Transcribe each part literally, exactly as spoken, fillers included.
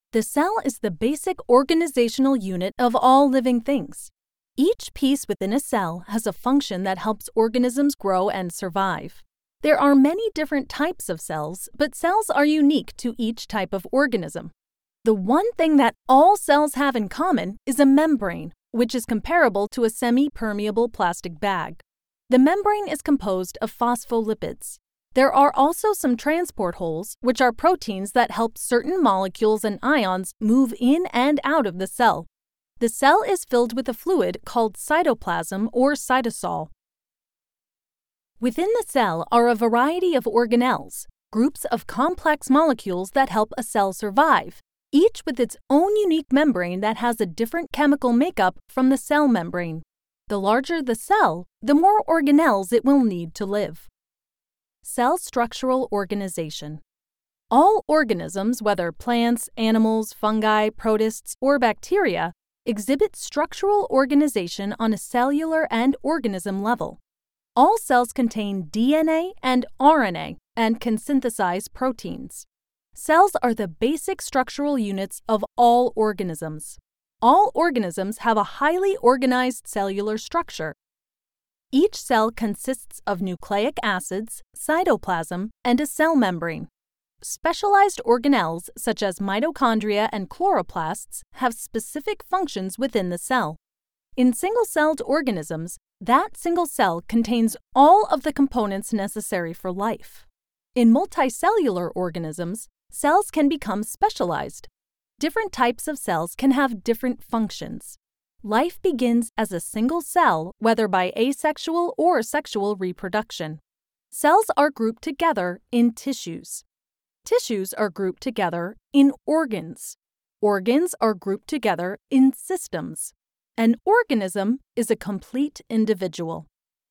The cell is the basic organizational unit of all living things. Each piece within a cell has a function that helps organisms grow and survive. There are many different types of cells, but cells are unique to each type of organism. The one thing that all cells have in common is a membrane, which is comparable to a semi-permeable plastic bag. The membrane is composed of phospholipids. There are also some transport holes, which are proteins that help certain molecules and ions move in and out of the cell. The cell is filled with a fluid called cytoplasm or cytosol. Within the cell are a variety of organelles, groups of complex molecules that help a cell survive, each with its own unique membrane that has a different chemical makeup from the cell membrane. The larger the cell, the more organelles it will need to live. Cell structural organization. All organisms, whether plants, animals, fungi, protists, or bacteria, exhibit structural organization on a cellular and organism level. All cells contain D N A and R N A and can synthesize proteins. Cells are the basic structural units of all organisms. All organisms have a highly organized cellular structure. Each cell consists of nucleic acids, cytoplasm, and a cell membrane. Specialized organelles such as mitochondria and chloroplasts have specific functions within the cell. In single-celled organisms, that single cell contains all of the components necessary for life. In multicellular organisms, cells can become specialized. Different types of cells can have different functions. Life begins as a single cell, whether by asexual or sexual reproduction. Cells are grouped together in tissues. Tissues are grouped together in organs. Organs are grouped together in systems. An organism is a complete individual.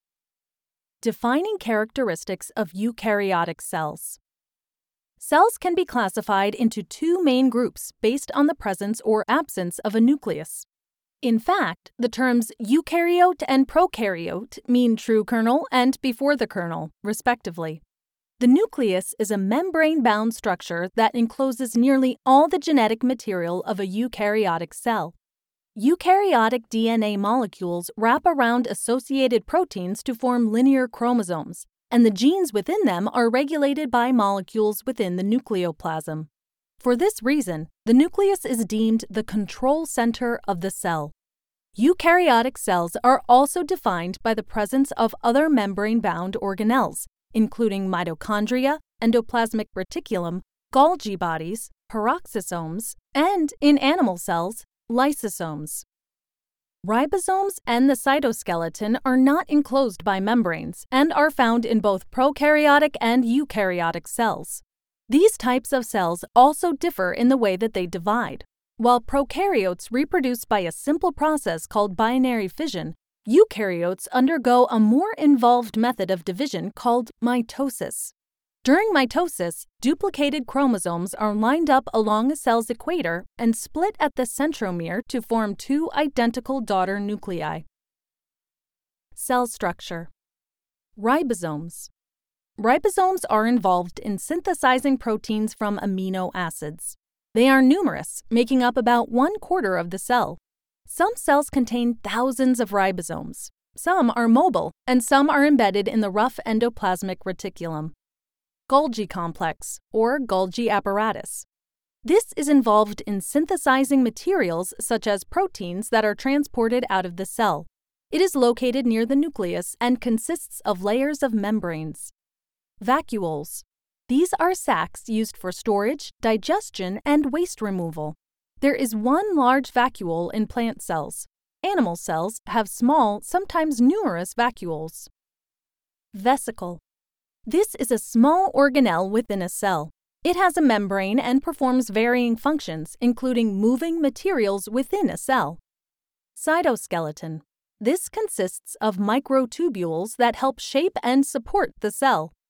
Defining characteristics of eukaryotic cells. Cells can be classified into two main groups based on the presence or absence of a nucleus. In fact, the terms eukaryote and prokaryote mean true kernel and before the kernel, respectively. The nucleus is a membrane-bound structure that encloses nearly all the genetic material of a eukaryotic cell. Eukaryotic D N A molecules wrap around associated proteins to form linear chromosomes, and the genes within them are regulated by molecules within the nucleoplasm. For this reason, the nucleus is deemed the control center of the cell. Eukaryotic cells are also defined by the presence of other membrane-bound organelles, including mitochondria, endoplasmic reticulum, Golgi bodies, peroxisomes, and, in animal cells, lysosomes. Ribosomes and the cytoskeleton are not enclosed by membranes and are found in both prokaryotic and eukaryotic cells. These types of cells also differ in the way that they divide. While prokaryotes reproduce by a simple process called binary fission, eukaryotes undergo a more involved method of division called mitosis. During mitosis, duplicated chromosomes are lined up along a cell's equator and split at the centromere to form two identical daughter nuclei. Cell structure. Ribosomes. Ribosomes are involved in synthesizing proteins from amino acids. They are numerous, making up about one quarter of the cell. Some cells contain thousands of ribosomes. Some are mobile, and some are embedded in the rough endoplasmic reticulum. Golgi complex, or Golgi apparatus. This is involved in synthesizing materials such as proteins that are transported out of the cell. It is located near the nucleus and consists of layers of membranes. Vacuoles. These are sacs used for storage, digestion, and waste removal. There is one large vacuole in plant cells. Animal cells have small, sometimes numerous vacuoles. Vesicle. This is a small organelle within a cell. It has a membrane and performs varying functions, including moving materials within a cell. Cytoskeleton. This consists of microtubules that help shape and support the cell.